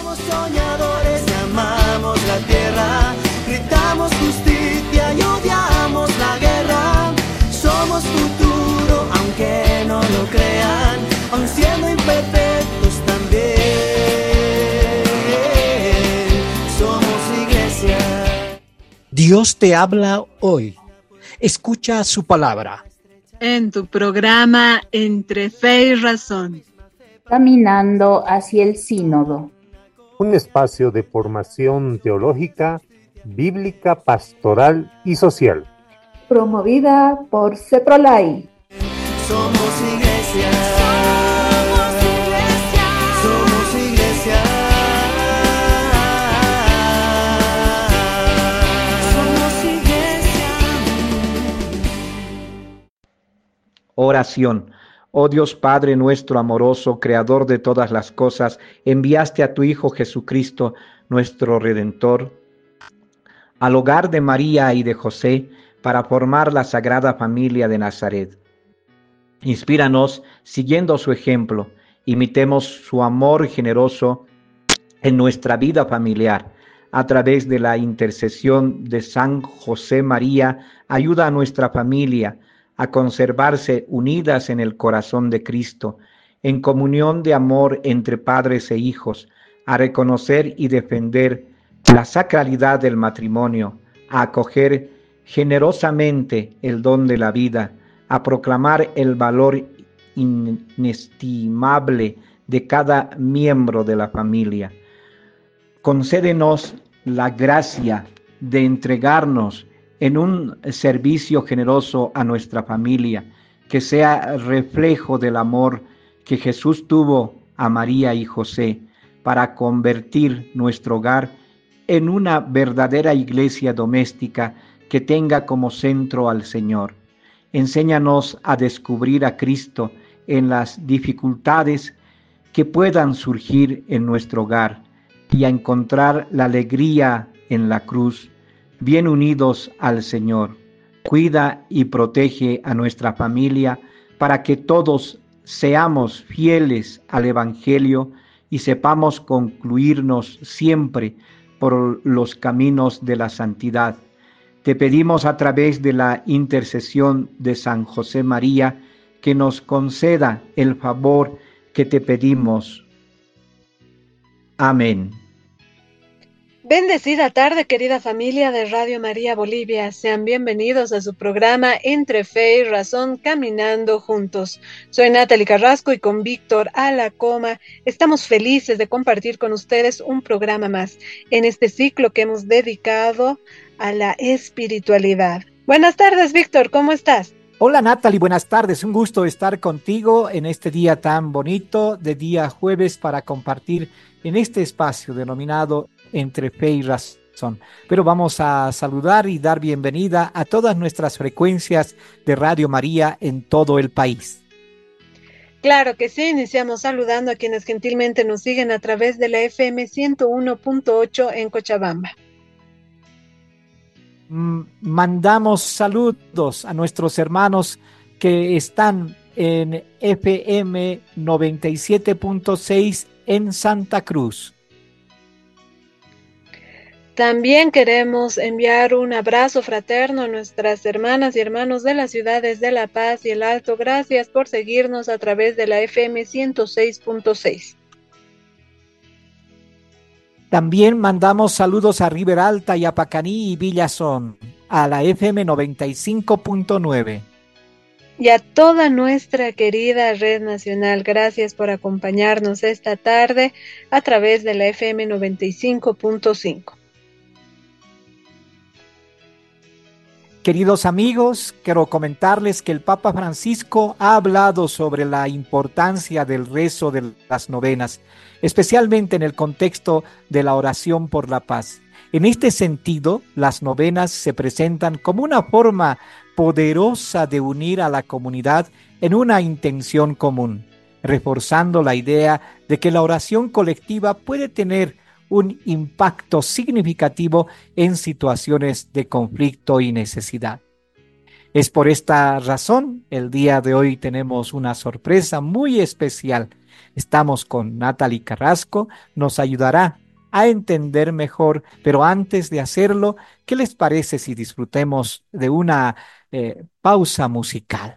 Somos soñadores y amamos la tierra, gritamos justicia y odiamos la guerra. Somos futuro, aunque no lo crean, aun siendo imperfectos también. Somos iglesia. Dios te habla hoy. Escucha su palabra. En tu programa Entre Fe y Razón. Caminando hacia el sínodo. Un espacio de formación teológica, bíblica, pastoral y social. Promovida por CEPROLAI. Somos iglesia. Somos iglesia. Somos iglesia. Somos iglesia. Oración. Oh Dios Padre nuestro amoroso, Creador de todas las cosas, enviaste a tu Hijo Jesucristo, nuestro Redentor, al hogar de María y de José para formar la Sagrada Familia de Nazaret. Inspíranos, siguiendo su ejemplo, imitemos su amor generoso en nuestra vida familiar. A través de la intercesión de San José María, ayuda a nuestra familia a conservarse unidas en el corazón de Cristo, en comunión de amor entre padres e hijos, a reconocer y defender la sacralidad del matrimonio, a acoger generosamente el don de la vida, a proclamar el valor inestimable de cada miembro de la familia. Concédenos la gracia de entregarnos en un servicio generoso a nuestra familia, que sea reflejo del amor que Jesús tuvo a María y José, para convertir nuestro hogar en una verdadera iglesia doméstica que tenga como centro al Señor. Enséñanos a descubrir a Cristo en las dificultades que puedan surgir en nuestro hogar y a encontrar la alegría en la cruz, bien unidos al Señor. Cuida y protege a nuestra familia para que todos seamos fieles al Evangelio y sepamos concluirnos siempre por los caminos de la santidad. Te pedimos a través de la intercesión de San José María que nos conceda el favor que te pedimos. Amén. Bendecida tarde, querida familia de Radio María Bolivia. Sean bienvenidos a su programa Entre Fe y Razón, Caminando Juntos. Soy Natalie Carrasco y con Víctor Alacoma estamos felices de compartir con ustedes un programa más en este ciclo que hemos dedicado a la espiritualidad. Buenas tardes, Víctor, ¿cómo estás? Hola Natalie, buenas tardes. Un gusto estar contigo en este día tan bonito de día jueves para compartir en este espacio denominado Entre Fe y Razón. Pero vamos a saludar y dar bienvenida a todas nuestras frecuencias de Radio María en todo el país. Claro que sí, iniciamos saludando a quienes gentilmente nos siguen a través de la FM 101.8 en Cochabamba. Mandamos saludos a nuestros hermanos que están en FM 97.6 en Santa Cruz. También queremos enviar un abrazo fraterno a nuestras hermanas y hermanos de las ciudades de La Paz y El Alto. Gracias por seguirnos a través de la FM 106.6. También mandamos saludos a Riberalta, Yapacaní y Villazón, a la FM 95.9. Y a toda nuestra querida red nacional, gracias por acompañarnos esta tarde a través de la FM 95.5. Queridos amigos, quiero comentarles que el Papa Francisco ha hablado sobre la importancia del rezo de las novenas, especialmente en el contexto de la oración por la paz. En este sentido, las novenas se presentan como una forma poderosa de unir a la comunidad en una intención común, reforzando la idea de que la oración colectiva puede tener un impacto significativo en situaciones de conflicto y necesidad. Es por esta razón, el día de hoy tenemos una sorpresa muy especial. Estamos con Natalie Carrasco, nos ayudará a entender mejor, pero antes de hacerlo, ¿qué les parece si disfrutemos de una pausa musical?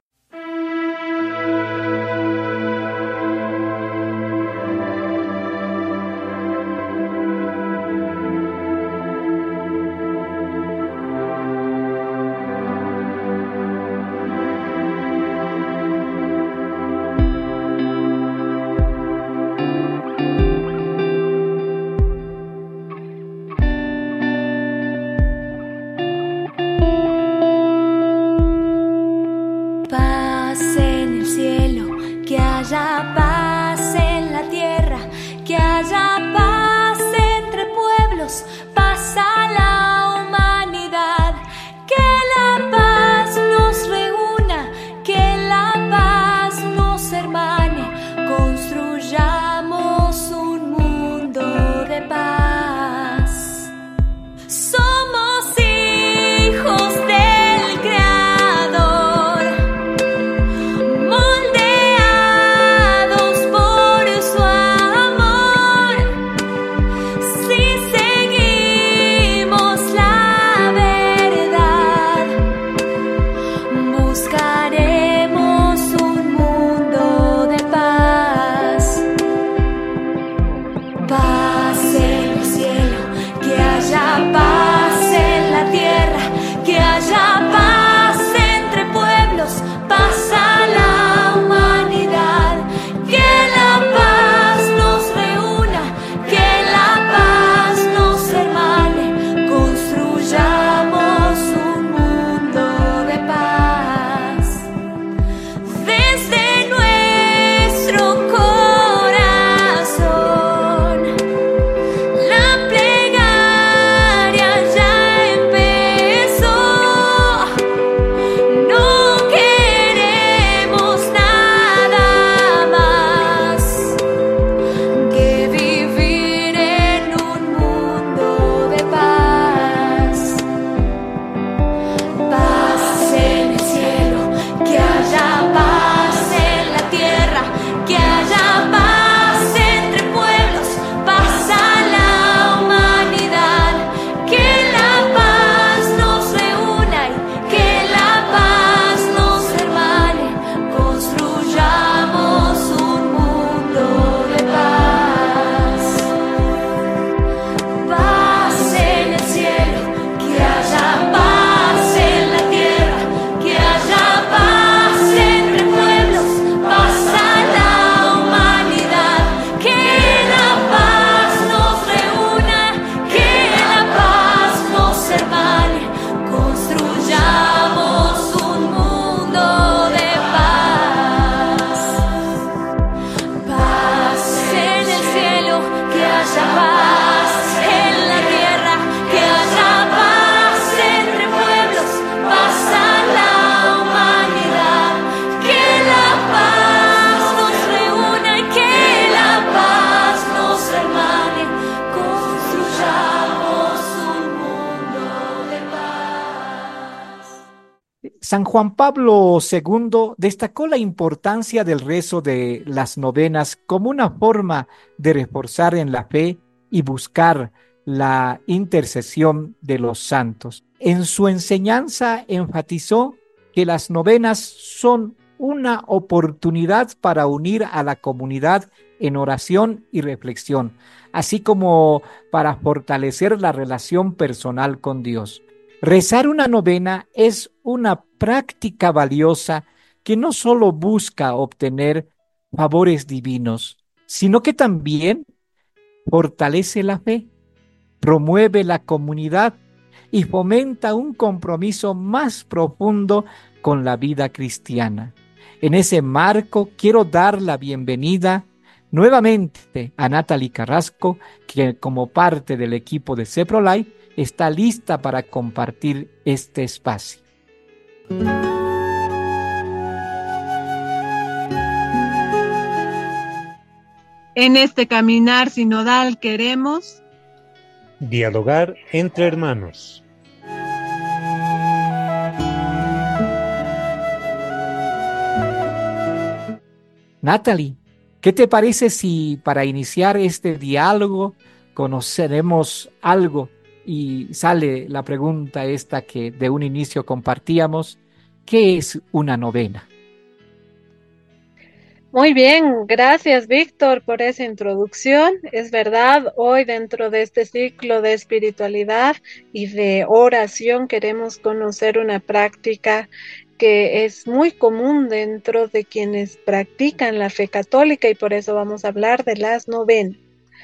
San Juan Pablo II destacó la importancia del rezo de las novenas como una forma de reforzar en la fe y buscar la intercesión de los santos. En su enseñanza enfatizó que las novenas son una oportunidad para unir a la comunidad en oración y reflexión, así como para fortalecer la relación personal con Dios. Rezar una novena es una práctica valiosa que no solo busca obtener favores divinos, sino que también fortalece la fe, promueve la comunidad y fomenta un compromiso más profundo con la vida cristiana. En ese marco quiero dar la bienvenida nuevamente a Natalie Carrasco, que como parte del equipo de CEPROLAI está lista para compartir este espacio. En este caminar sinodal queremos dialogar entre hermanos. Natalie, ¿qué te parece si para iniciar este diálogo conoceremos algo y sale la pregunta esta que de un inicio compartíamos? ¿Qué es una novena? Muy bien, gracias Víctor por esa introducción. Es verdad, hoy dentro de este ciclo de espiritualidad y de oración queremos conocer una práctica que es muy común dentro de quienes practican la fe católica y por eso vamos a hablar de las novenas.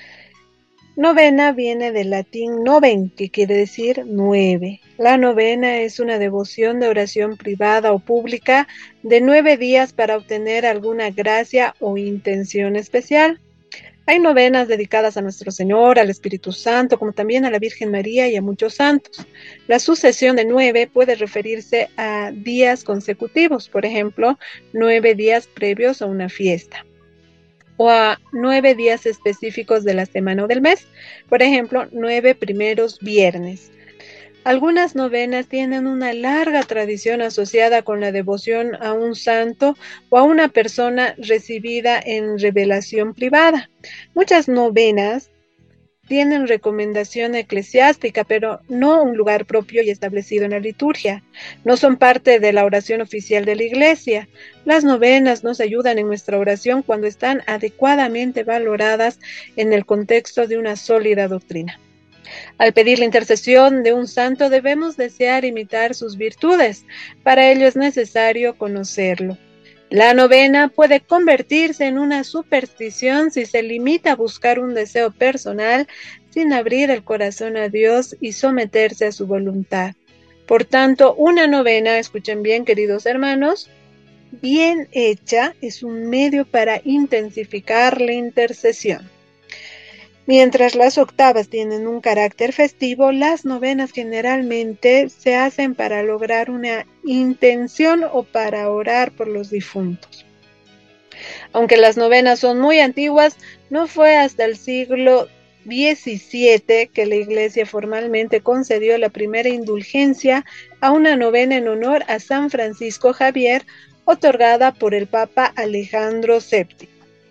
Novena viene del latín noven, que quiere decir 9. La novena es una devoción de oración privada o pública de 9 días para obtener alguna gracia o intención especial. Hay novenas dedicadas a Nuestro Señor, al Espíritu Santo, como también a la Virgen María y a muchos santos. La sucesión de 9 puede referirse a días consecutivos, por ejemplo, 9 días previos a una fiesta, o a 9 días específicos de la semana o del mes, por ejemplo, 9 primeros viernes. Algunas novenas tienen una larga tradición asociada con la devoción a un santo o a una persona recibida en revelación privada. Muchas novenas tienen recomendación eclesiástica, pero no un lugar propio y establecido en la liturgia. No son parte de la oración oficial de la Iglesia. Las novenas nos ayudan en nuestra oración cuando están adecuadamente valoradas en el contexto de una sólida doctrina. Al pedir la intercesión de un santo debemos desear imitar sus virtudes. Para ello es necesario conocerlo. La novena puede convertirse en una superstición si se limita a buscar un deseo personal sin abrir el corazón a Dios y someterse a su voluntad. Por tanto, una novena, escuchen bien, queridos hermanos, bien hecha es un medio para intensificar la intercesión. Mientras las octavas tienen un carácter festivo, las novenas generalmente se hacen para lograr una intención o para orar por los difuntos. Aunque las novenas son muy antiguas, no fue hasta el siglo XVII que la Iglesia formalmente concedió la primera indulgencia a una novena en honor a San Francisco Javier, otorgada por el Papa Alejandro VII.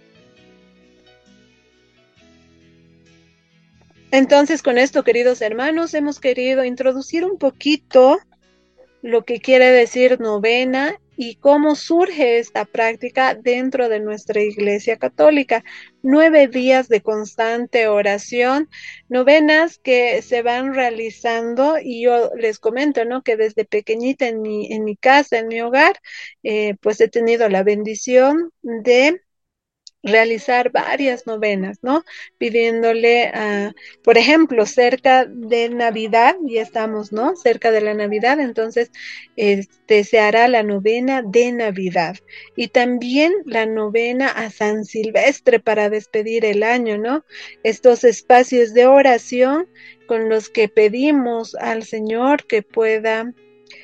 Entonces, con esto, queridos hermanos, hemos querido introducir un poquito lo que quiere decir novena y cómo surge esta práctica dentro de nuestra Iglesia Católica. 9 días de constante oración, novenas que se van realizando, y yo les comento, ¿no?, que desde pequeñita en mi casa, en mi hogar, pues he tenido la bendición de realizar varias novenas, ¿no? Pidiéndole por ejemplo, cerca de Navidad, ya estamos, ¿no? Cerca de la Navidad, entonces se hará la novena de Navidad y también la novena a San Silvestre para despedir el año, ¿no? Estos espacios de oración con los que pedimos al Señor que pueda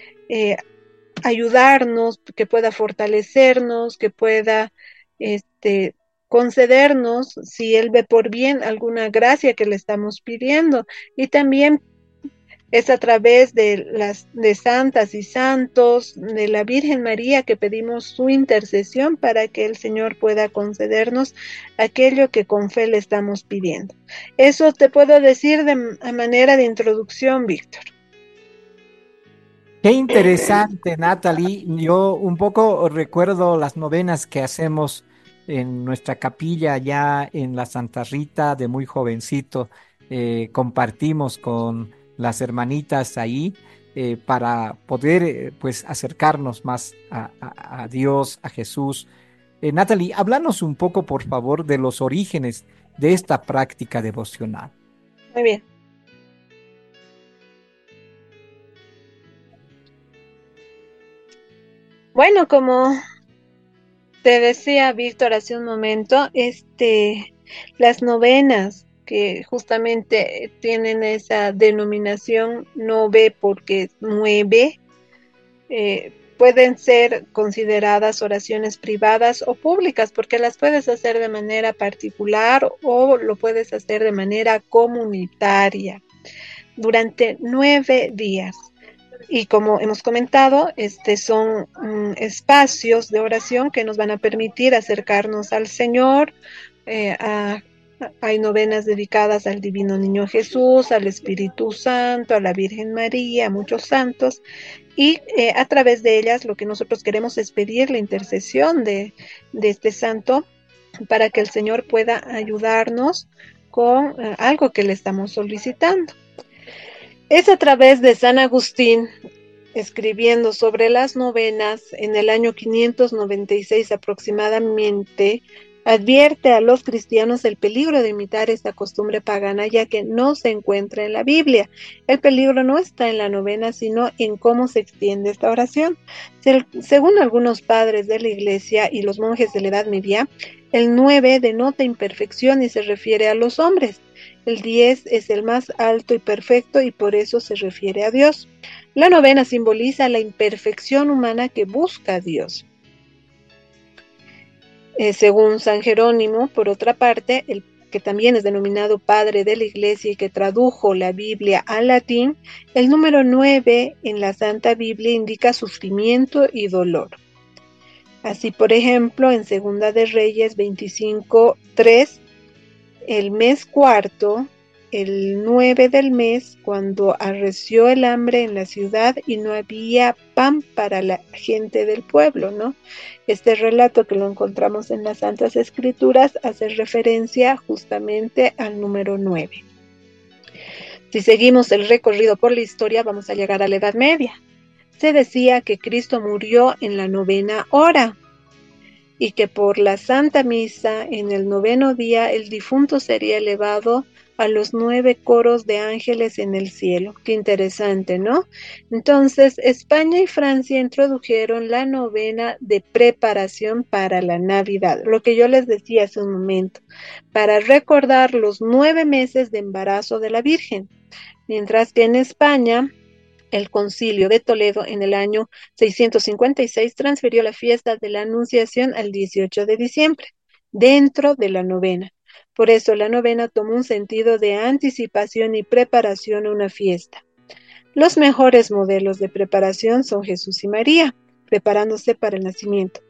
ayudarnos, que pueda fortalecernos, que pueda concedernos, si Él ve por bien, alguna gracia que le estamos pidiendo. Y también es a través de santas y santos, de la Virgen María, que pedimos su intercesión para que el Señor pueda concedernos aquello que con fe le estamos pidiendo. Eso te puedo decir a manera de introducción, Víctor. Qué interesante, Natalie. Yo un poco recuerdo las novenas que hacemos en nuestra capilla ya en la Santa Rita de muy jovencito. Compartimos con las hermanitas ahí para poder pues acercarnos más a Dios, a Jesús. Natalie, háblanos un poco, por favor, de los orígenes de esta práctica devocional. Muy bien. Bueno, como te decía Víctor hace un momento, las novenas que justamente tienen esa denominación nove porque es 9, pueden ser consideradas oraciones privadas o públicas porque las puedes hacer de manera particular o lo puedes hacer de manera comunitaria durante 9 días. Y como hemos comentado, son espacios de oración que nos van a permitir acercarnos al Señor. Hay novenas dedicadas al Divino Niño Jesús, al Espíritu Santo, a la Virgen María, a muchos santos, y a través de ellas lo que nosotros queremos es pedir la intercesión de este santo para que el Señor pueda ayudarnos con algo que le estamos solicitando. Es a través de San Agustín, escribiendo sobre las novenas en el año 596 aproximadamente, advierte a los cristianos el peligro de imitar esta costumbre pagana, ya que no se encuentra en la Biblia. El peligro no está en la novena, sino en cómo se extiende esta oración. Según algunos padres de la Iglesia y los monjes de la Edad Media, el 9 denota imperfección y se refiere a los hombres. El 10 es el más alto y perfecto y por eso se refiere a Dios. La novena simboliza la imperfección humana que busca a Dios. Según San Jerónimo, por otra parte, el que también es denominado padre de la Iglesia y que tradujo la Biblia al latín, el número 9 en la Santa Biblia indica sufrimiento y dolor. Así, por ejemplo, en Segunda de Reyes 25:3, el mes cuarto, el 9 del mes, cuando arreció el hambre en la ciudad y no había pan para la gente del pueblo, ¿no? Este relato que lo encontramos en las Santas Escrituras hace referencia justamente al número 9. Si seguimos el recorrido por la historia, vamos a llegar a la Edad Media. Se decía que Cristo murió en la 9ª hora y que por la Santa Misa en el 9º día el difunto sería elevado a los 9 coros de ángeles en el cielo. Qué interesante, ¿no? Entonces, España y Francia introdujeron la novena de preparación para la Navidad, lo que yo les decía hace un momento, para recordar los 9 meses de embarazo de la Virgen, mientras que en España el Concilio de Toledo en el año 656 transfirió la fiesta de la Anunciación al 18 de diciembre, dentro de la novena. Por eso la novena tomó un sentido de anticipación y preparación a una fiesta. Los mejores modelos de preparación son Jesús y María, preparándose para el nacimiento.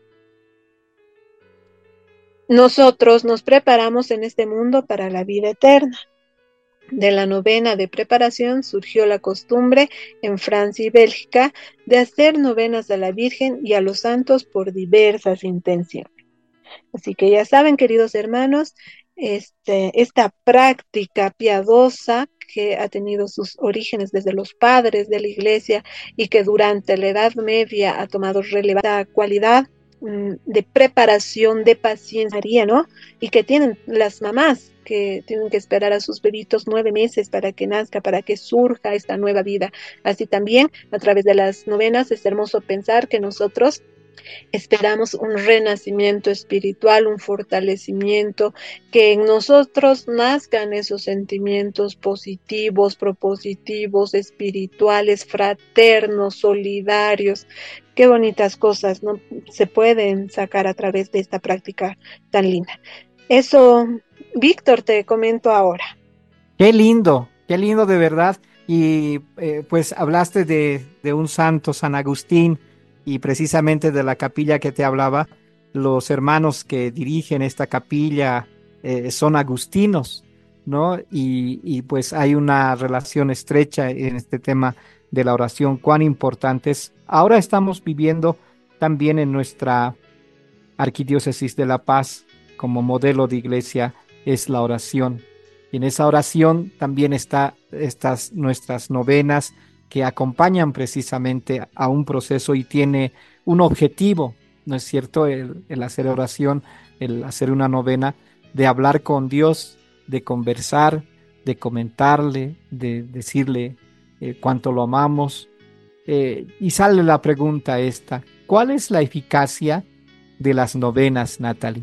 Nosotros nos preparamos en este mundo para la vida eterna. De la novena de preparación surgió la costumbre en Francia y Bélgica de hacer novenas a la Virgen y a los santos por diversas intenciones. Así que ya saben, queridos hermanos, esta práctica piadosa que ha tenido sus orígenes desde los padres de la Iglesia y que durante la Edad Media ha tomado relevante cualidad de preparación, de paciencia, ¿no? Y que tienen las mamás que tienen que esperar a sus bebitos 9 meses para que nazca, para que surja esta nueva vida. Así también, a través de las novenas, es hermoso pensar que nosotros esperamos un renacimiento espiritual, un fortalecimiento, que en nosotros nazcan esos sentimientos positivos, propositivos, espirituales, fraternos, solidarios. Qué bonitas cosas, ¿no? Se pueden sacar a través de esta práctica tan linda. Eso, Víctor, te comento ahora. Qué lindo de verdad. Y pues hablaste de un santo, San Agustín, y precisamente de la capilla que te hablaba. Los hermanos que dirigen esta capilla son agustinos, ¿no? Y pues hay una relación estrecha en este tema de la oración, cuán importante es. Ahora estamos viviendo también en nuestra Arquidiócesis de La Paz, como modelo de iglesia, es la oración. Y en esa oración también está nuestras novenas, que acompañan precisamente a un proceso y tiene un objetivo, ¿no es cierto? El hacer oración, el hacer una novena, de hablar con Dios, de conversar, de comentarle, de decirle cuánto lo amamos. Y sale la pregunta esta: ¿cuál es la eficacia de las novenas, Natalie?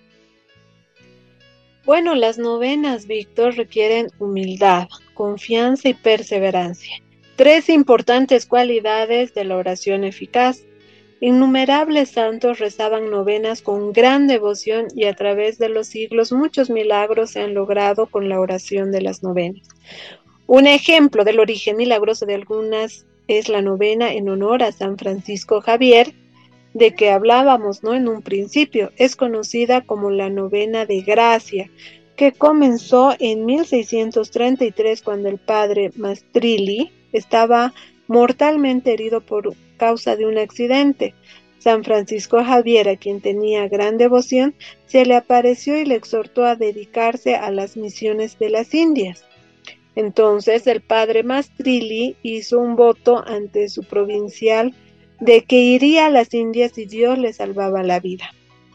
Bueno, las novenas, Víctor, requieren humildad, confianza y perseverancia. 3 importantes cualidades de la oración eficaz. Innumerables santos rezaban novenas con gran devoción y a través de los siglos muchos milagros se han logrado con la oración de las novenas. Un ejemplo del origen milagroso de algunas es la novena en honor a San Francisco Javier, de que hablábamos, ¿no?, en un principio. Es conocida como la novena de gracia, que comenzó en 1633 cuando el padre Mastrilli estaba mortalmente herido por causa de un accidente. San Francisco Javier, a quien tenía gran devoción, se le apareció y le exhortó a dedicarse a las misiones de las Indias. Entonces el padre Mastrilli hizo un voto ante su provincial de que iría a las Indias y Dios le salvaba la vida.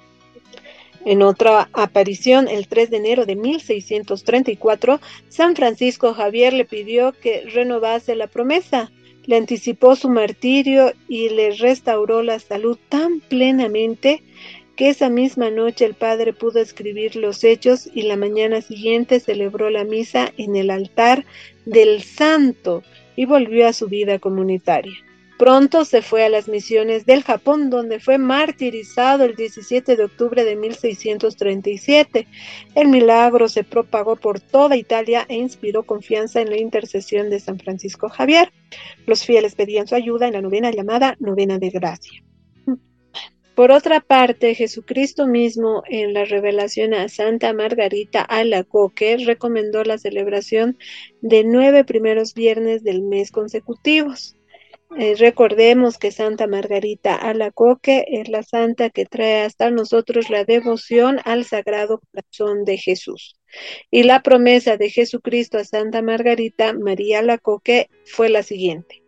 En otra aparición, el 3 de enero de 1634, San Francisco Javier le pidió que renovase la promesa, le anticipó su martirio y le restauró la salud tan plenamente que esa misma noche el padre pudo escribir los hechos y la mañana siguiente celebró la misa en el altar del santo y volvió a su vida comunitaria. Pronto se fue a las misiones del Japón, donde fue martirizado el 17 de octubre de 1637. El milagro se propagó por toda Italia e inspiró confianza en la intercesión de San Francisco Javier. Los fieles pedían su ayuda en la novena llamada Novena de Gracia. Por otra parte, Jesucristo mismo, en la revelación a Santa Margarita Alacoque, recomendó la celebración de 9 primeros viernes del mes consecutivos. Recordemos que Santa Margarita Alacoque es la santa que trae hasta nosotros la devoción al Sagrado Corazón de Jesús. Y la promesa de Jesucristo a Santa Margarita María Alacoque fue la siguiente: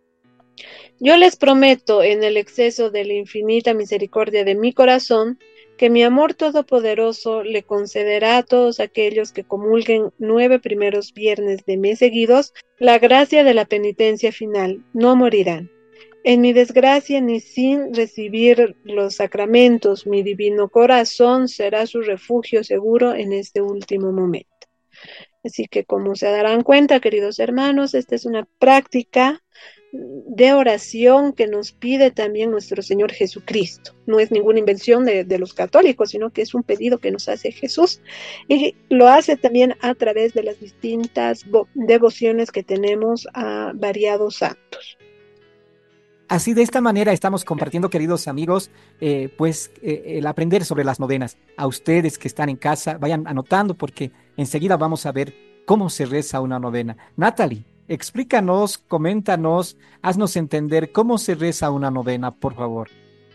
yo les prometo, en el exceso de la infinita misericordia de mi corazón, que mi amor todopoderoso le concederá a todos aquellos que comulguen 9 primeros viernes de mes seguidos la gracia de la penitencia final. No morirán. En mi desgracia ni sin recibir los sacramentos, mi divino corazón será su refugio seguro en este último momento. Así que, como se darán cuenta, queridos hermanos, esta es una práctica de oración que nos pide también nuestro Señor Jesucristo. No es ninguna invención de los católicos, sino que es un pedido que nos hace Jesús, y lo hace también a través de las distintas devociones que tenemos a variados santos. Así, de esta manera estamos compartiendo, queridos amigos, el aprender sobre las novenas. A ustedes que están en casa, vayan anotando porque enseguida vamos a ver cómo se reza una novena. Natalie, explícanos, coméntanos, haznos entender cómo se reza una novena, por favor.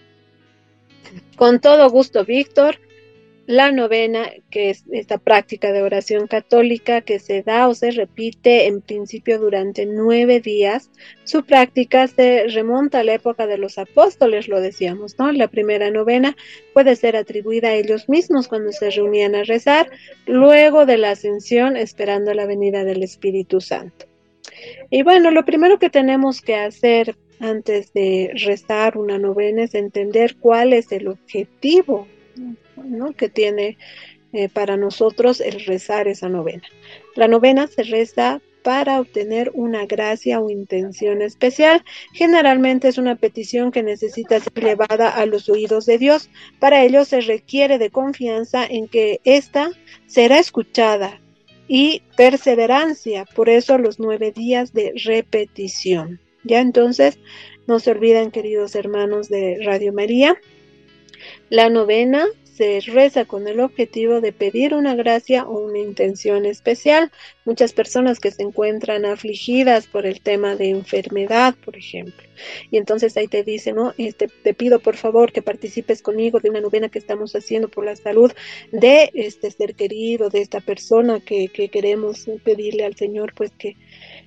Con todo gusto, Víctor. La novena, que es esta práctica de oración católica que se da o se repite en principio durante 9 días, su práctica se remonta a la época de los apóstoles, lo decíamos, ¿no? La primera novena puede ser atribuida a ellos mismos cuando se reunían a rezar, luego de la ascensión, esperando la venida del Espíritu Santo. Y bueno, lo primero que tenemos que hacer antes de rezar una novena es entender cuál es el objetivo, ¿no?, que tiene para nosotros el rezar esa novena. La novena se reza para obtener una gracia o intención especial. Generalmente es una petición que necesita ser llevada a los oídos de Dios. Para ello se requiere de confianza en que ésta será escuchada y perseverancia, por eso los 9 días de repetición. Ya, entonces, no se olviden, queridos hermanos de Radio María, la novena se reza con el objetivo de pedir una gracia o una intención especial. Muchas personas que se encuentran afligidas por el tema de enfermedad, por ejemplo, y entonces ahí te dicen, ¿no?, te pido por favor que participes conmigo de una novena que estamos haciendo por la salud de este ser querido, de esta persona que queremos pedirle al Señor, pues que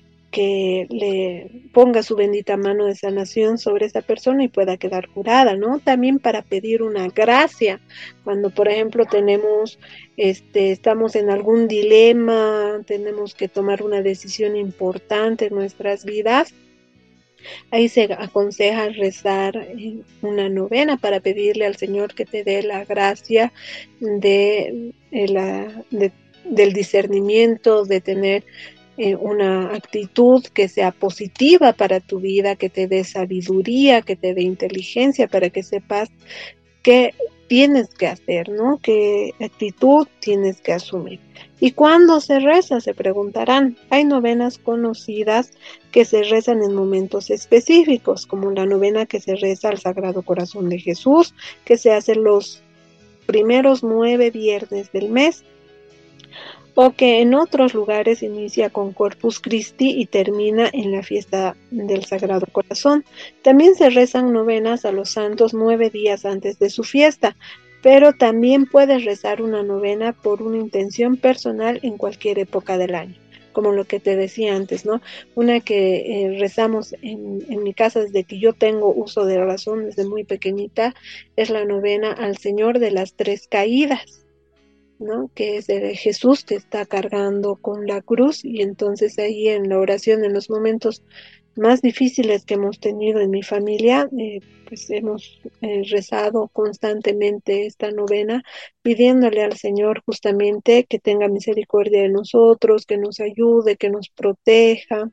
le ponga su bendita mano de sanación sobre esa persona y pueda quedar curada, ¿no? También para pedir una gracia, cuando por ejemplo estamos en algún dilema, tenemos que tomar una decisión importante en nuestras vidas, ahí se aconseja rezar una novena para pedirle al Señor que te dé la gracia del discernimiento, de tener una actitud que sea positiva para tu vida, que te dé sabiduría, que te dé inteligencia, para que sepas qué tienes que hacer, ¿no? ¿Qué actitud tienes que asumir? ¿Y cuándo se reza? Se preguntarán. Hay novenas conocidas que se rezan en momentos específicos, como la novena que se reza al Sagrado Corazón de Jesús, que se hace los primeros 9 viernes del mes, o que en otros lugares inicia con Corpus Christi y termina en la fiesta del Sagrado Corazón. También se rezan novenas a los santos 9 días antes de su fiesta, pero también puedes rezar una novena por una intención personal en cualquier época del año, como lo que te decía antes, ¿no? Una que rezamos en mi casa desde que yo tengo uso de razón, desde muy pequeñita, es la novena al Señor de las Tres Caídas, ¿no? Que es de Jesús que está cargando con la cruz, y entonces ahí en la oración, en los momentos más difíciles que hemos tenido en mi familia, pues hemos rezado constantemente esta novena, pidiéndole al Señor justamente que tenga misericordia de nosotros, que nos ayude, que nos proteja,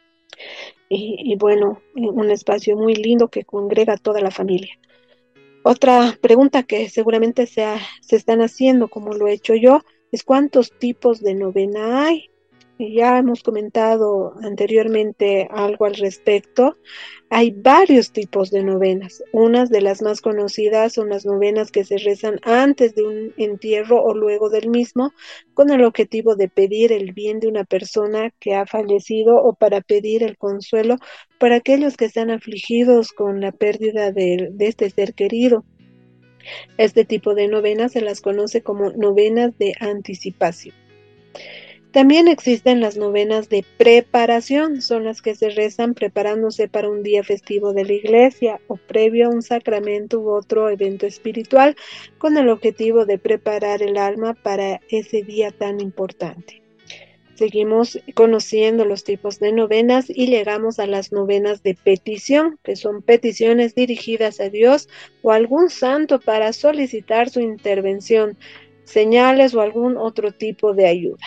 y bueno, un espacio muy lindo que congrega a toda la familia. Otra pregunta que seguramente se están haciendo, como lo he hecho yo, es ¿cuántos tipos de novena hay? Y ya hemos comentado anteriormente algo al respecto. Hay varios tipos de novenas. Unas de las más conocidas son las novenas que se rezan antes de un entierro o luego del mismo, con el objetivo de pedir el bien de una persona que ha fallecido o para pedir el consuelo para aquellos que están afligidos con la pérdida de este ser querido. Este tipo de novenas se las conoce como novenas de anticipación. También existen las novenas de preparación, son las que se rezan preparándose para un día festivo de la iglesia o previo a un sacramento u otro evento espiritual, con el objetivo de preparar el alma para ese día tan importante. Seguimos conociendo los tipos de novenas y llegamos a las novenas de petición, que son peticiones dirigidas a Dios o a algún santo para solicitar su intervención, señales o algún otro tipo de ayuda.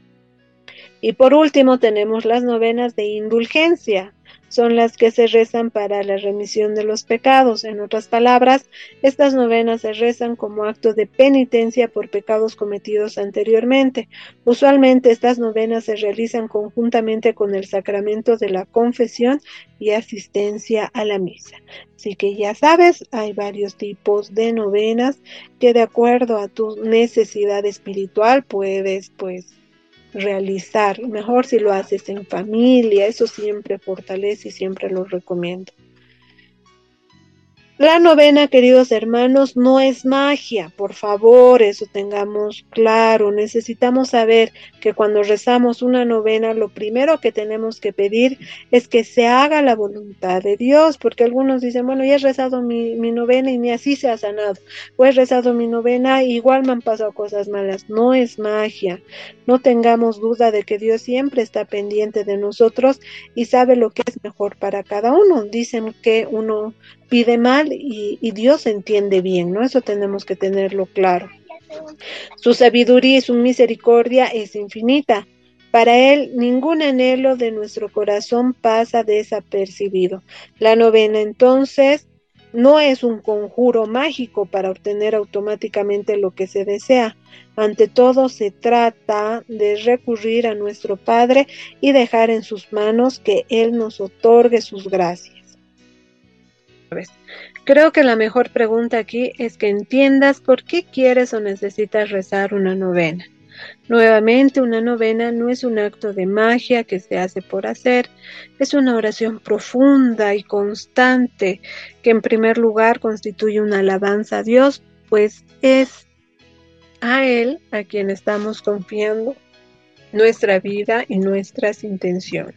Y por último tenemos las novenas de indulgencia, son las que se rezan para la remisión de los pecados. En otras palabras, estas novenas se rezan como acto de penitencia por pecados cometidos anteriormente. Usualmente estas novenas se realizan conjuntamente con el sacramento de la confesión y asistencia a la misa. Así que ya sabes, hay varios tipos de novenas que de acuerdo a tu necesidad espiritual puedes realizar. Mejor si lo haces en familia, eso siempre fortalece y siempre lo recomiendo. La novena, queridos hermanos, no es magia, por favor, eso tengamos claro. Necesitamos saber que cuando rezamos una novena, lo primero que tenemos que pedir es que se haga la voluntad de Dios, porque algunos dicen, bueno, ya he rezado mi novena y ni así se ha sanado, o he rezado mi novena y igual me han pasado cosas malas. No es magia, no tengamos duda de que Dios siempre está pendiente de nosotros y sabe lo que es mejor para cada uno. Dicen que uno pide mal y Dios entiende bien, ¿no? Eso tenemos que tenerlo claro. Su sabiduría y su misericordia es infinita. Para Él, ningún anhelo de nuestro corazón pasa desapercibido. La novena, entonces, no es un conjuro mágico para obtener automáticamente lo que se desea. Ante todo, se trata de recurrir a nuestro Padre y dejar en sus manos que Él nos otorgue sus gracias. Creo que la mejor pregunta aquí es que entiendas por qué quieres o necesitas rezar una novena. Nuevamente, una novena no es un acto de magia que se hace por hacer, es una oración profunda y constante que en primer lugar constituye una alabanza a Dios, pues es a Él a quien estamos confiando nuestra vida y nuestras intenciones.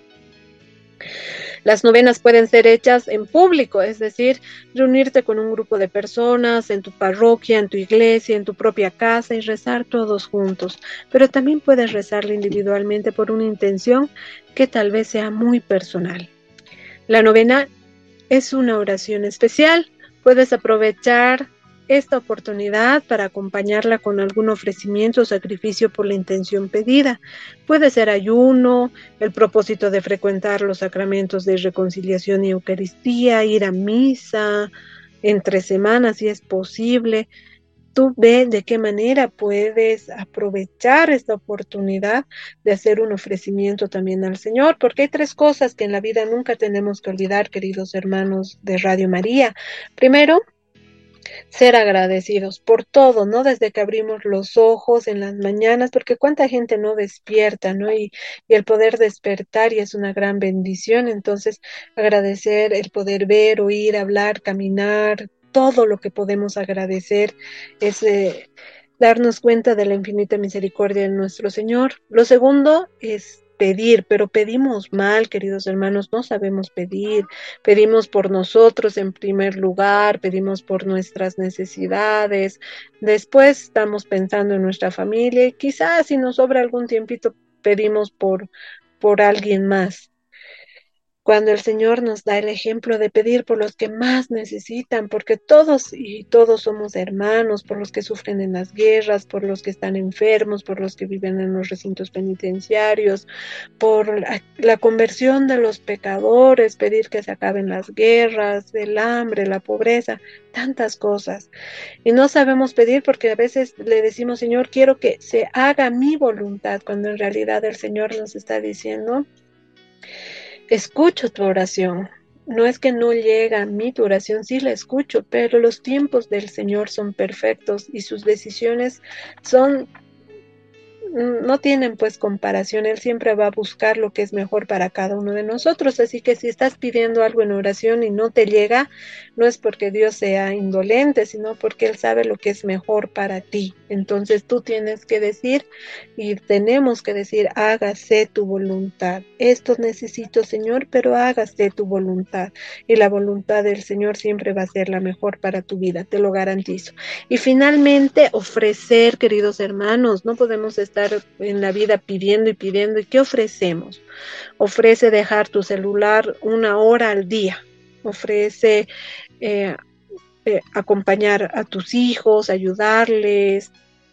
Las novenas pueden ser hechas en público, es decir, reunirte con un grupo de personas en tu parroquia, en tu iglesia, en tu propia casa y rezar todos juntos. Pero también puedes rezarla individualmente por una intención que tal vez sea muy personal. La novena es una oración especial. Puedes aprovechar esta oportunidad para acompañarla con algún ofrecimiento o sacrificio por la intención pedida. Puede ser ayuno, el propósito de frecuentar los sacramentos de reconciliación y Eucaristía, ir a misa, entre semanas si es posible. Tú ve de qué manera puedes aprovechar esta oportunidad de hacer un ofrecimiento también al Señor, porque hay tres cosas que en la vida nunca tenemos que olvidar, queridos hermanos de Radio María. Primero, ser agradecidos por todo, ¿no? Desde que abrimos los ojos en las mañanas, porque cuánta gente no despierta, ¿no? Y el poder despertar y es una gran bendición. Entonces, agradecer el poder ver, oír, hablar, caminar, todo lo que podemos agradecer es darnos cuenta de la infinita misericordia de nuestro Señor. Lo segundo es pedir, pero pedimos mal, queridos hermanos, no sabemos pedir, pedimos por nosotros en primer lugar, pedimos por nuestras necesidades, después estamos pensando en nuestra familia y quizás si nos sobra algún tiempito pedimos por alguien más. Cuando el Señor nos da el ejemplo de pedir por los que más necesitan, porque todos y todos somos hermanos, por los que sufren en las guerras, por los que están enfermos, por los que viven en los recintos penitenciarios, por la conversión de los pecadores, pedir que se acaben las guerras, el hambre, la pobreza, tantas cosas. Y no sabemos pedir porque a veces le decimos, Señor, quiero que se haga mi voluntad, cuando en realidad el Señor nos está diciendo, escucho tu oración. No es que no llega a mí tu oración, sí la escucho, pero los tiempos del Señor son perfectos y sus decisiones son no tienen pues comparación. Él siempre va a buscar lo que es mejor para cada uno de nosotros. Así que si estás pidiendo algo en oración y no te llega, no es porque Dios sea indolente, sino porque Él sabe lo que es mejor para ti. Entonces tú tienes que decir y tenemos que decir, hágase tu voluntad. Esto necesito, Señor, pero hágase tu voluntad. Y la voluntad del Señor siempre va a ser la mejor para tu vida, te lo garantizo. Y finalmente, ofrecer, queridos hermanos, no podemos estar en la vida pidiendo y pidiendo. ¿Y qué ofrecemos? Ofrece dejar tu celular 1 hora al día. Ofrece acompañar a tus hijos, ayudarles.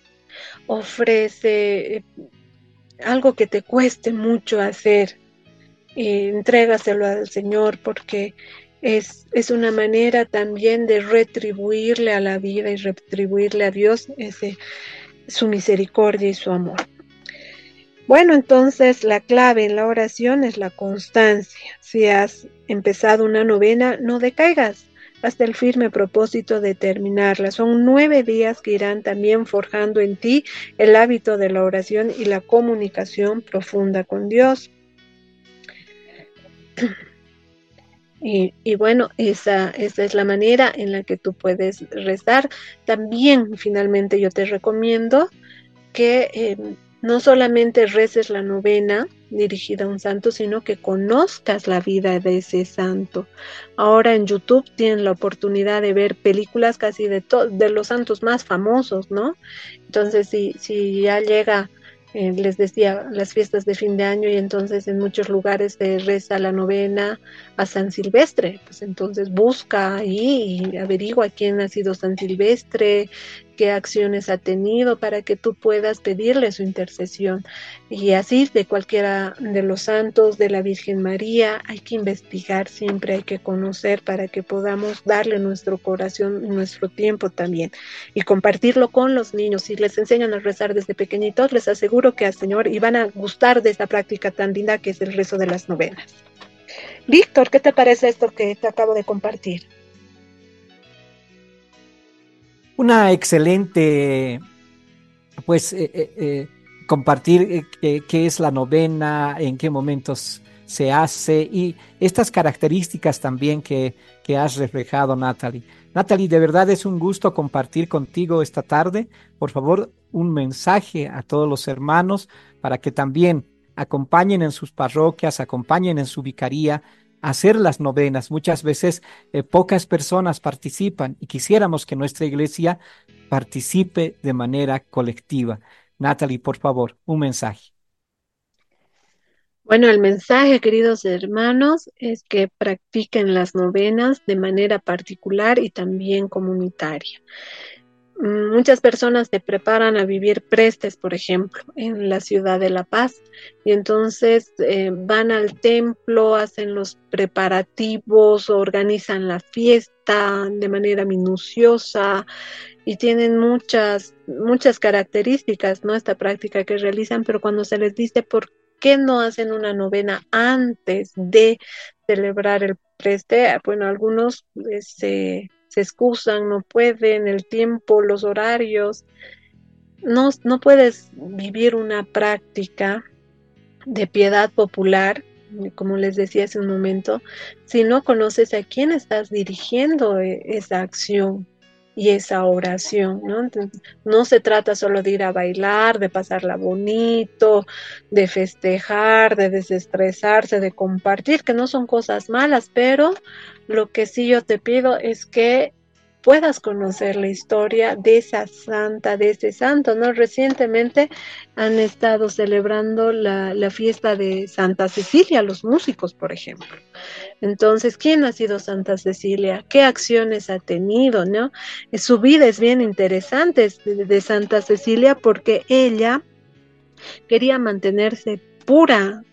Ofrece algo que te cueste mucho hacer. Entrégaselo al Señor porque es una manera también de retribuirle a la vida y retribuirle a Dios su misericordia y su amor. Bueno, entonces la clave en la oración es la constancia. Si has empezado una novena, no decaigas hasta el firme propósito de terminarla. Son 9 días que irán también forjando en ti el hábito de la oración y la comunicación profunda con Dios. Y bueno, esa es la manera en la que tú puedes rezar. También, finalmente, yo te recomiendo que no solamente reces la novena dirigida a un santo, sino que conozcas la vida de ese santo. Ahora en YouTube tienen la oportunidad de ver películas casi de los santos más famosos, ¿no? Entonces, si ya llega, les decía, las fiestas de fin de año y entonces en muchos lugares se reza la novena a San Silvestre, pues entonces busca ahí y averigua quién ha sido San Silvestre, qué acciones ha tenido para que tú puedas pedirle su intercesión. Y así de cualquiera de los santos, de la Virgen María, hay que investigar siempre, hay que conocer para que podamos darle nuestro corazón, nuestro tiempo también y compartirlo con los niños. Si les enseñan a rezar desde pequeñitos, les aseguro que al Señor y van a gustar de esta práctica tan linda que es el rezo de las novenas. Víctor, ¿qué te parece esto que te acabo de compartir? Una excelente, pues, compartir qué es la novena, en qué momentos se hace y estas características también que has reflejado, Natalie. Natalie, de verdad es un gusto compartir contigo esta tarde. Por favor, un mensaje a todos los hermanos para que también acompañen en sus parroquias, acompañen en su vicaría a hacer las novenas. Muchas veces pocas personas participan y quisiéramos que nuestra iglesia participe de manera colectiva. Natalie, por favor, un mensaje. Bueno, el mensaje, queridos hermanos, es que practiquen las novenas de manera particular y también comunitaria. muchas personas se preparan a vivir prestes, por ejemplo, en la ciudad de La Paz, y entonces van al templo, hacen los preparativos, organizan la fiesta de manera minuciosa y tienen muchas características, ¿no? Esta práctica que realizan, pero cuando se les dice por qué no hacen una novena antes de celebrar el preste, bueno, algunos se excusan, no pueden, el tiempo, los horarios. No puedes vivir una práctica de piedad popular, como les decía hace un momento, si no conoces a quién estás dirigiendo esa acción y esa oración, ¿no? Entonces, no se trata solo de ir a bailar, de pasarla bonito, de festejar, de desestresarse, de compartir, que no son cosas malas, pero lo que sí yo te pido es que puedas conocer la historia de esa santa, de ese santo, ¿no? Recientemente han estado celebrando la fiesta de Santa Cecilia, los músicos, por ejemplo. Entonces, ¿quién ha sido Santa Cecilia? ¿Qué acciones ha tenido, no? Su vida es bien interesante de Santa Cecilia porque ella quería mantenerse pura,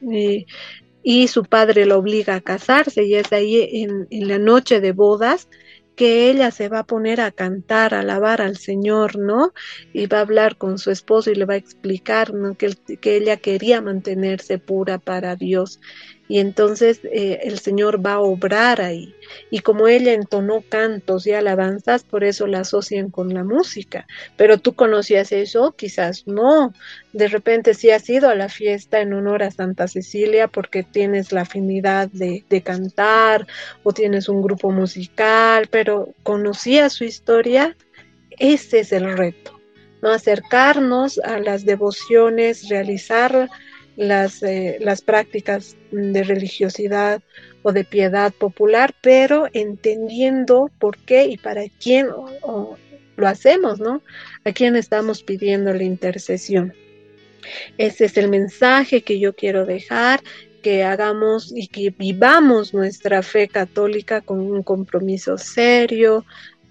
y su padre la obliga a casarse, y es ahí en la noche de bodas que ella se va a poner a cantar, a alabar al Señor, ¿no? Y va a hablar con su esposo y le va a explicar, ¿no? Que ella quería mantenerse pura para Dios. Y entonces el Señor va a obrar ahí. Y como ella entonó cantos y alabanzas, por eso la asocian con la música. Pero tú conocías eso, quizás no. De repente sí has ido a la fiesta en honor a Santa Cecilia porque tienes la afinidad de cantar o tienes un grupo musical, pero conocías su historia. Ese es el reto, ¿no? Acercarnos a las devociones, realizar las prácticas de religiosidad o de piedad popular, pero entendiendo por qué y para quién lo hacemos, ¿no? A quién estamos pidiendo la intercesión. Ese es el mensaje que yo quiero dejar, que hagamos y que vivamos nuestra fe católica con un compromiso serio,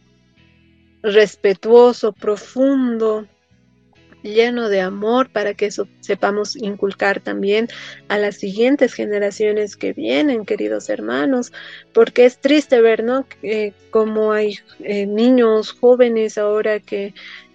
respetuoso, profundo, lleno de amor, para que eso sepamos inculcar también a las siguientes generaciones que vienen, queridos hermanos, porque es triste ver, ¿no? Como hay niños jóvenes ahora que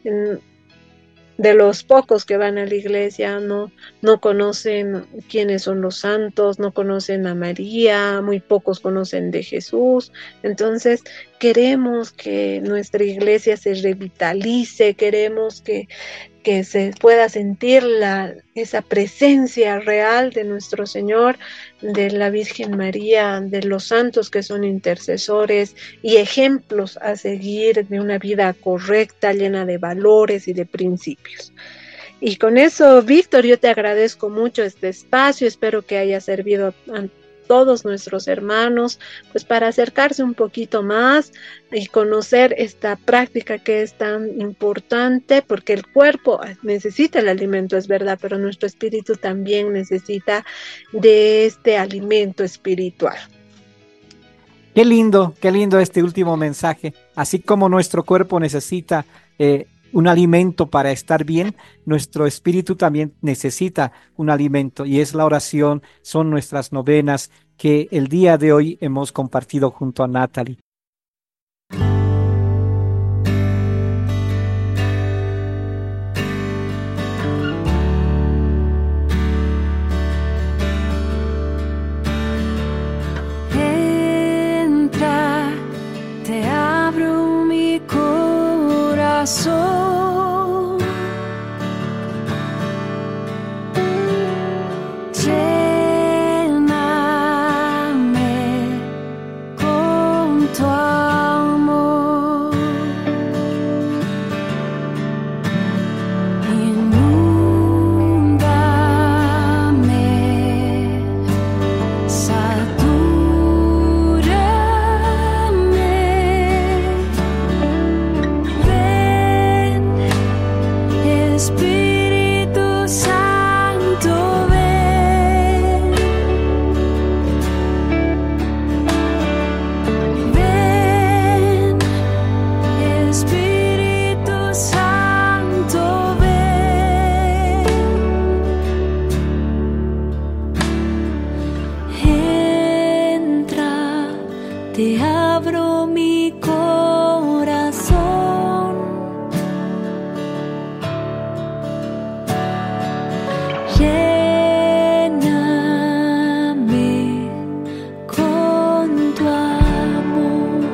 de los pocos que van a la iglesia no conocen quiénes son los santos, no conocen a María, muy pocos conocen de Jesús. Entonces queremos que nuestra iglesia se revitalice, queremos que se pueda sentir esa presencia real de nuestro Señor, de la Virgen María, de los santos que son intercesores y ejemplos a seguir de una vida correcta, llena de valores y de principios. Y con eso, Víctor, yo te agradezco mucho este espacio, espero que haya servido a todos nuestros hermanos, pues para acercarse un poquito más y conocer esta práctica que es tan importante, porque el cuerpo necesita el alimento, es verdad, pero nuestro espíritu también necesita de este alimento espiritual. Qué lindo este último mensaje. Así como nuestro cuerpo necesita un alimento para estar bien, nuestro espíritu también necesita un alimento, y es la oración, son nuestras novenas que el día de hoy hemos compartido junto a Natalie. Entra, te abro mi corazón. Lléname con tu te abro mi corazón. Lléname con tu amor.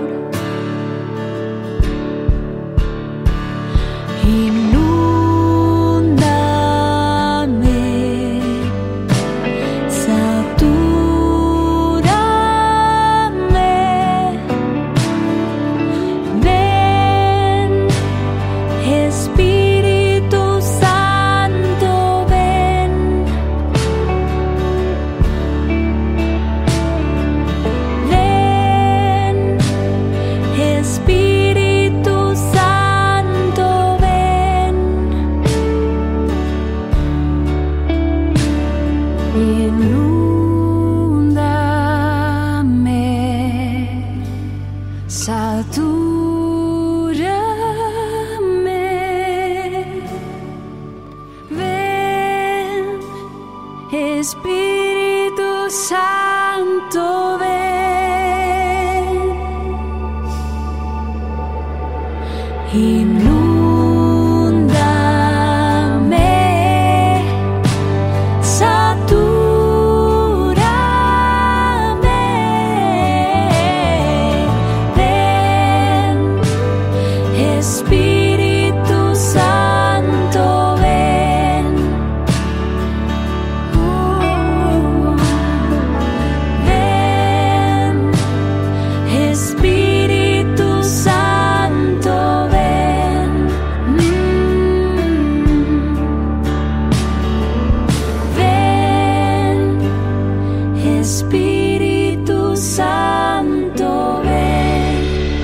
Inúndame, satúrame. Ven, Espíritu Santo, ven. Ven, Espíritu Santo, ven. Inúndame, satúrame. Ven, Espíritu Santo, ven. Inúndame, satúrame. Ven, Espíritu Santo, ven. Ven, Espíritu Santo, ven. Ven, Espíritu Santo, ven.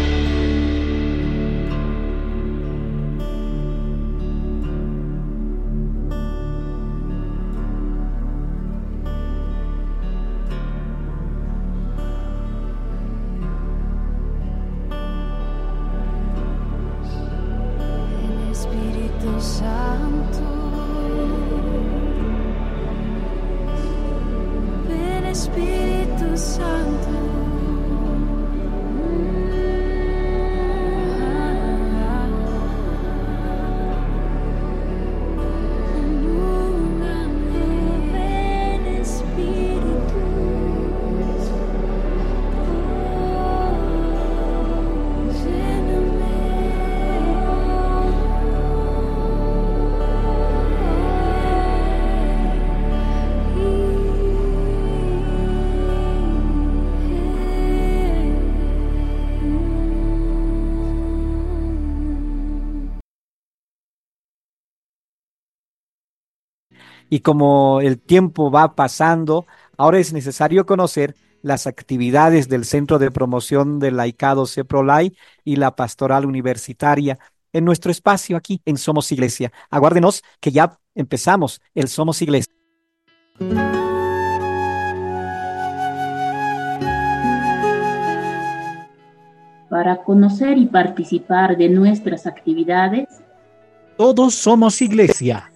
Ven, Espíritu Santo. Ven, Espíritu Santo. Ven, Espíritu. Y como el tiempo va pasando, ahora es necesario conocer las actividades del Centro de Promoción del Laicado CEPROLAI y la Pastoral Universitaria en nuestro espacio aquí en Somos Iglesia. Aguárdenos que ya empezamos el Somos Iglesia. Para conocer y participar de nuestras actividades, Todos somos Iglesia.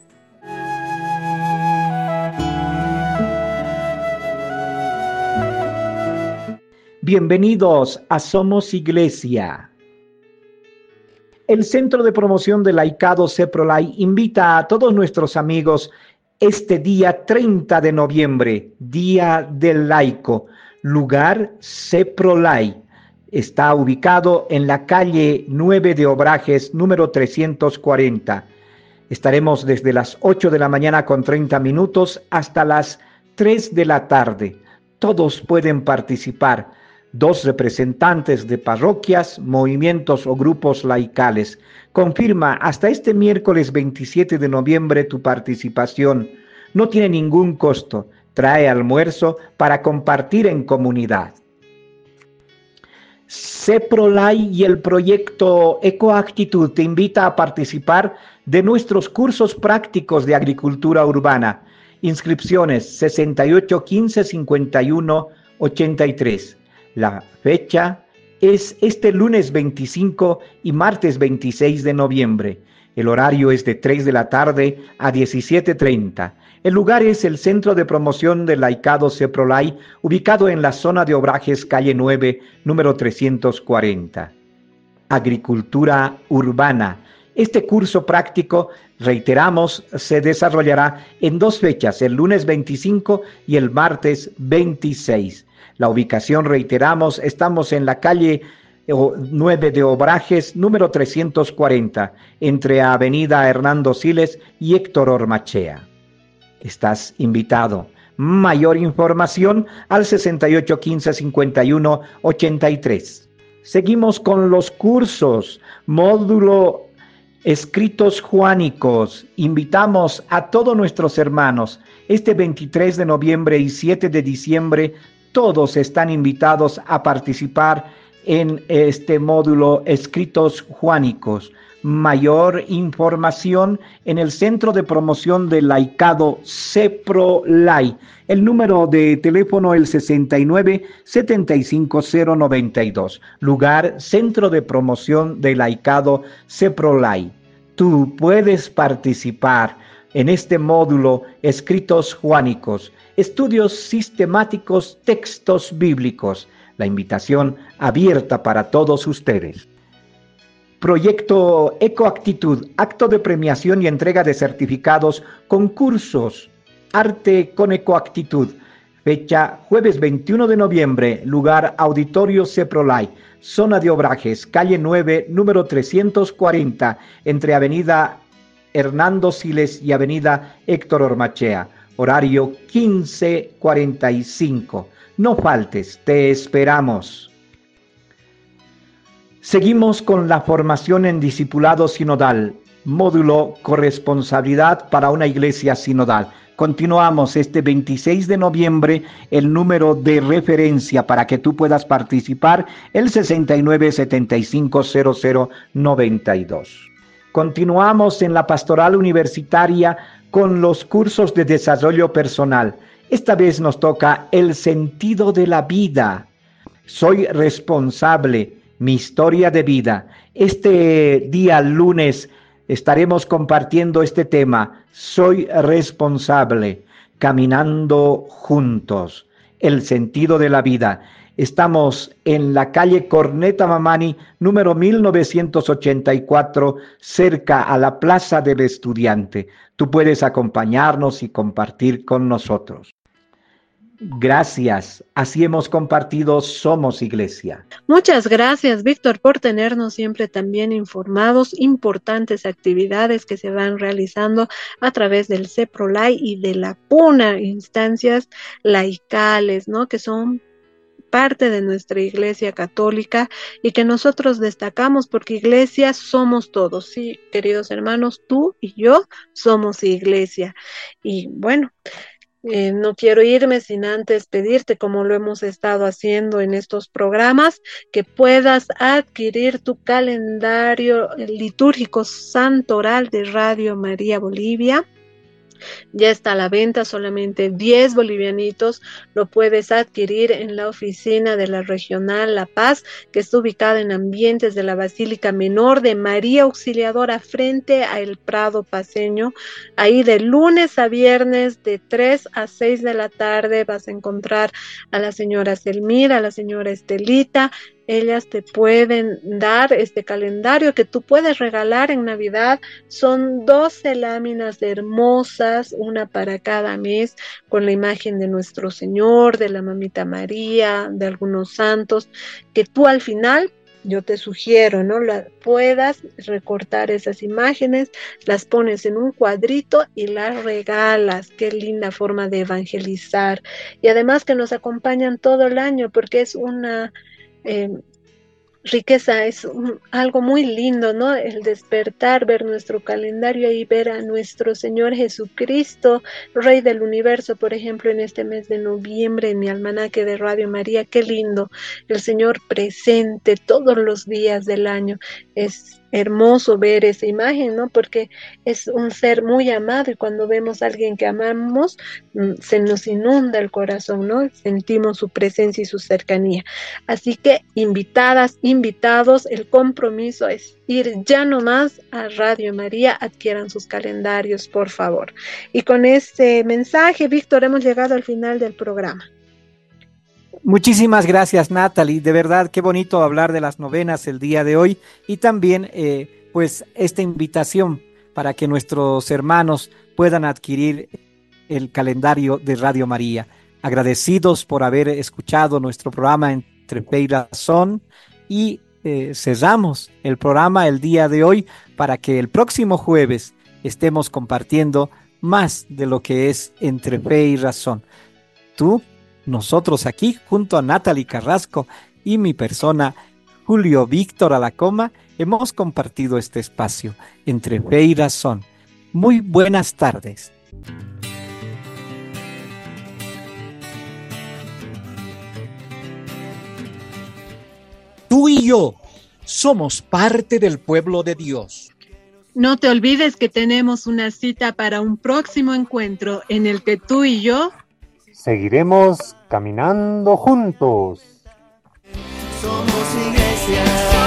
Bienvenidos a Somos Iglesia. El Centro de Promoción del Laicado CEPROLAI invita a todos nuestros amigos este día 30 de noviembre, Día del Laico, lugar CEPROLAI. Está ubicado en la calle 9 de Obrajes, número 340. Estaremos desde las 8 de la mañana con 30 minutos hasta las 3 de la tarde. Todos pueden participar. 2 representantes de parroquias, movimientos o grupos laicales. Confirma hasta este miércoles 27 de noviembre tu participación. No tiene ningún costo. Trae almuerzo para compartir en comunidad. CEPROLAI y el proyecto Ecoactitud te invita a participar de nuestros cursos prácticos de agricultura urbana. Inscripciones 6815-5183. La fecha es este lunes 25 y martes 26 de noviembre. El horario es de 3 de la tarde a 17:30. El lugar es el Centro de Promoción del Laicado CEPROLAI, ubicado en la zona de Obrajes, calle 9, número 340. Agricultura urbana. Este curso práctico, reiteramos, se desarrollará en 2 fechas, el lunes 25 y el martes 26. La ubicación, reiteramos, estamos en la calle 9 de Obrajes, número 340, entre Avenida Hernando Siles y Héctor Ormachea. Estás invitado. Mayor información al 6815-5183. Seguimos con los cursos. Módulo Escritos Juánicos. Invitamos a todos nuestros hermanos. Este 23 de noviembre y 7 de diciembre, todos están invitados a participar en este módulo Escritos Juánicos. Mayor información en el Centro de Promoción del Laicado CEPROLAI. El número de teléfono el 69-75092. Lugar, Centro de Promoción del Laicado CEPROLAI. Tú puedes participar en este módulo Escritos Juánicos, estudios sistemáticos, textos bíblicos. La invitación abierta para todos ustedes. Proyecto Ecoactitud, acto de premiación y entrega de certificados, concursos, arte con ecoactitud. Fecha jueves 21 de noviembre, lugar Auditorio CEPROLAI, zona de Obrajes, calle 9, número 340, entre Avenida Hernando Siles y Avenida Héctor Ormachea. Horario 15:45. No faltes, te esperamos. Seguimos con la formación en discipulado sinodal, módulo Corresponsabilidad para una iglesia sinodal. Continuamos este 26 de noviembre, el número de referencia para que tú puedas participar, el 69750092. Continuamos en la pastoral universitaria con los cursos de desarrollo personal. Esta vez nos toca el sentido de la vida. Soy responsable. Mi historia de vida. Este día lunes estaremos compartiendo este tema. Soy responsable, caminando juntos. El sentido de la vida. Estamos en la calle Corneta Mamani, número 1984, cerca a la Plaza del Estudiante. Tú puedes acompañarnos y compartir con nosotros. Gracias, así hemos compartido Somos Iglesia. Muchas gracias, Víctor, por tenernos siempre también informados, importantes actividades que se van realizando a través del CEPROLAI y de la PUNA, instancias laicales, ¿no? Que son parte de nuestra Iglesia Católica y que nosotros destacamos porque iglesia somos todos, sí, queridos hermanos, tú y yo somos iglesia. Y bueno, no quiero irme sin antes pedirte, como lo hemos estado haciendo en estos programas, que puedas adquirir tu calendario litúrgico santoral de Radio María Bolivia. Ya está a la venta, solamente 10 bolivianitos. Lo puedes adquirir en la oficina de la Regional La Paz, que está ubicada en ambientes de la Basílica Menor de María Auxiliadora, frente a el Prado Paceño. Ahí de lunes a viernes, de 3 a 6 de la tarde, vas a encontrar a la señora Selmira, a la señora Estelita. Ellas te pueden dar este calendario que tú puedes regalar en Navidad. Son 12 láminas hermosas, una para cada mes, con la imagen de nuestro Señor, de la Mamita María, de algunos santos, que tú al final, yo te sugiero, ¿no? Puedas recortar esas imágenes, las pones en un cuadrito y las regalas. Qué linda forma de evangelizar. Y además que nos acompañan todo el año, porque es una riqueza, es algo muy lindo, ¿no? El despertar, ver nuestro calendario y ver a nuestro Señor Jesucristo, Rey del Universo, por ejemplo, en este mes de noviembre, en mi almanaque de Radio María. Qué lindo, el Señor presente todos los días del año. Es hermoso ver esa imagen, ¿no? Porque es un ser muy amado y cuando vemos a alguien que amamos, se nos inunda el corazón, ¿no? Sentimos su presencia y su cercanía. Así que invitadas, invitados, el compromiso es ir ya nomás a Radio María, adquieran sus calendarios, por favor. Y con este mensaje, Víctor, hemos llegado al final del programa. Muchísimas gracias, Natalie. De verdad, qué bonito hablar de las novenas el día de hoy y también, pues, esta invitación para que nuestros hermanos puedan adquirir el calendario de Radio María. Agradecidos por haber escuchado nuestro programa Entre Fe y Razón y cerramos el programa el día de hoy para que el próximo jueves estemos compartiendo más de lo que es Entre Fe y Razón. Nosotros aquí, junto a Natalie Carrasco y mi persona, Julio Víctor Alacoma, hemos compartido este espacio Entre Fe y Razón. Muy buenas tardes. Tú y yo somos parte del pueblo de Dios. No te olvides que tenemos una cita para un próximo encuentro en el que tú y yo seguiremos caminando juntos. Somos iglesia.